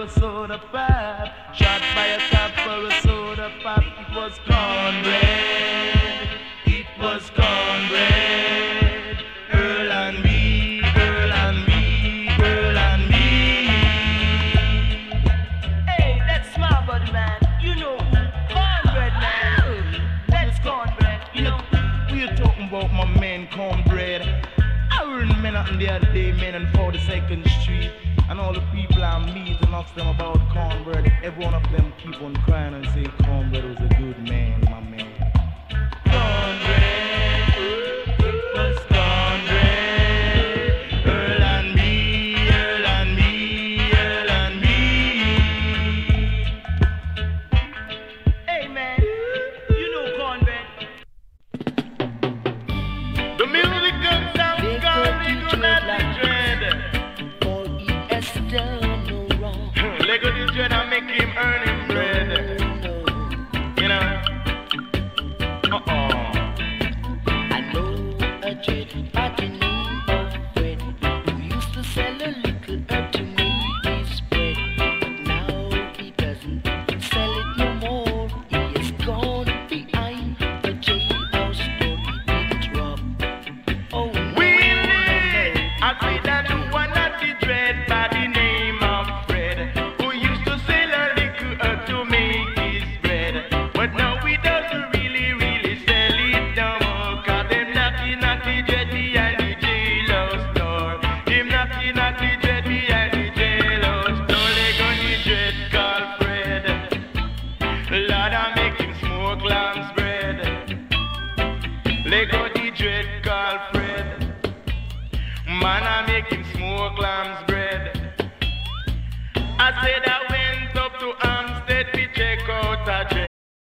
a soda pop. Shot by a cop for a soda pop. It was cornbread. It was cornbread. Girl and me, girl and me, girl and me. Hey, that's smart, buddy, man. You know who? Cornbread, man. That's cornbread, you know. We are talking about my man cornbread. I heard men out the other day, men on 42nd Street, and all the people I meet and ask them about cornbread. Every one of them keep on crying and say cornbread was a good man, my man. Cornbread, it was cornbread. Earl and me, Earl and me, Earl and me. Hey, man. You know cornbread. The musical sound calling to that dread. Lego the dread and make him earn him bread. You know? I know a dread by the name of Fred who used to sell a little to me his bread, but now he doesn't sell it no more. He is gone behind the jailhouse door. He didn't rob. Oh no, Willie, I see that the one that the dread by the name of Fred who used to sell a little to make his bread, but now he doesn't really sell it no more. Cause them knocky dread behind the jailhouse door. Him knocky dread behind the jailhouse door. They got the dread called Fred. Lord, I make him smoke lamb's bread. They got the dread called Fred. Man, I make him smoke lamb's bread. I said I went up to Amstead to check out a dread.